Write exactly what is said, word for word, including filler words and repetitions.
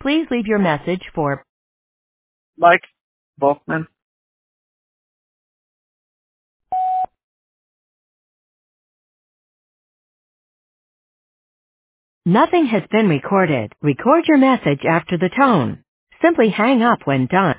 Please leave your message for Mike Volkman. Nothing has been recorded. Record your message after the tone. Simply hang up when done.